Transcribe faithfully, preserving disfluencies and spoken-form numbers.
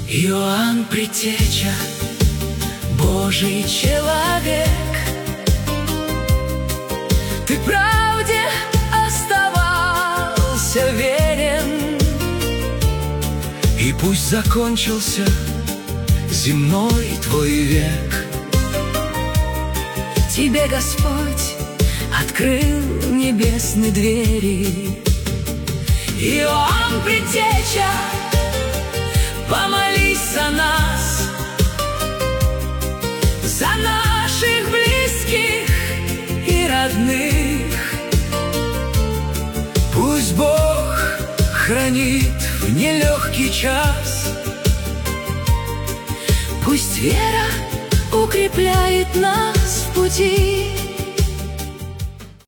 Иоанн Предтеча, Божий человек, ты правде оставался верен, и пусть закончился земной твой век. Тебе Господь открыл небесные двери. Иоанн Предтеча, помолись за нас, за наших близких и родных. Пусть Бог хранит в нелегкий час, пусть вера укрепляет нас в пути.